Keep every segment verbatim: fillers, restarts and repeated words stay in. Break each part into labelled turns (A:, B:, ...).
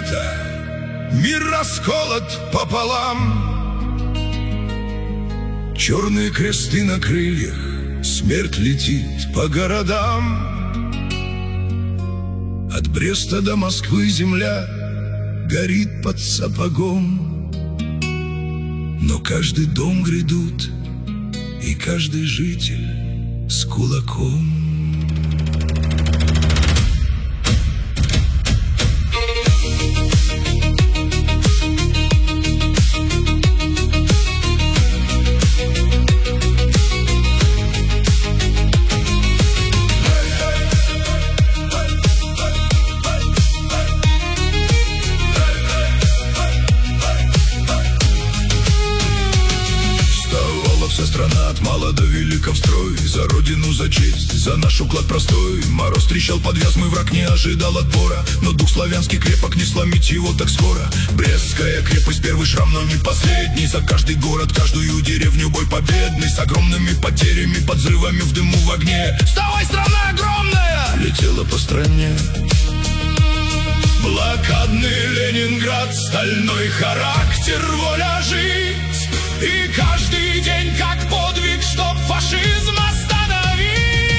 A: лето, мир расколот пополам. Черные кресты на крыльях, смерть летит по городам. От Бреста до Москвы земля горит под сапогом. Но каждый дом грядут, и каждый житель с кулаком. Вся страна от мала до велика в строй. За родину, за честь, за наш уклад простой. Мороз трещал под вязмый, враг не ожидал отпора. Но дух славянский крепок, не сломить его так скоро. Брестская крепость, первый шрам, но не последний. За каждый город, каждую деревню бой победный. С огромными потерями, под взрывами, в дыму, в огне. Вставай, страна огромная! Летела по стране блокадный Ленинград, стальной характер, воля жить. И каждый день как подвиг, чтоб фашизм остановить.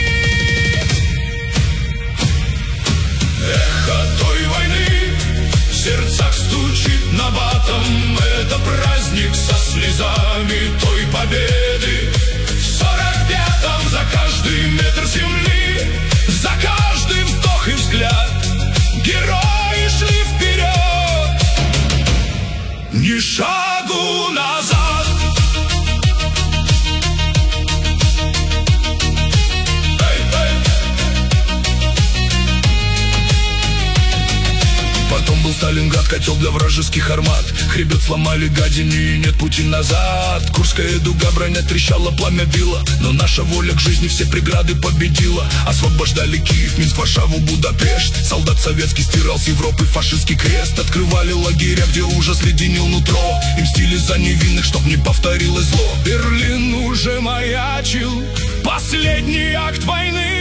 A: Эхо той войны в сердцах стучит набатом. Это праздник со слезами той победы. В сорок пятом за каждый метр земли, за каждый вздох и взгляд герои шли вперед. Ни шагу назад. Потом был Сталинград, котел для вражеских армат. Хребет сломали гадине, и нет пути назад. Курская дуга, броня трещала, пламя било. Но наша воля к жизни все преграды победила. Освобождали Киев, Минск, Варшаву, Будапешт. Солдат советский стирал с Европы фашистский крест. Открывали лагеря, где ужас леденил нутро. И мстили за невинных, чтоб не повторилось зло. Берлин уже маячил, последний акт войны.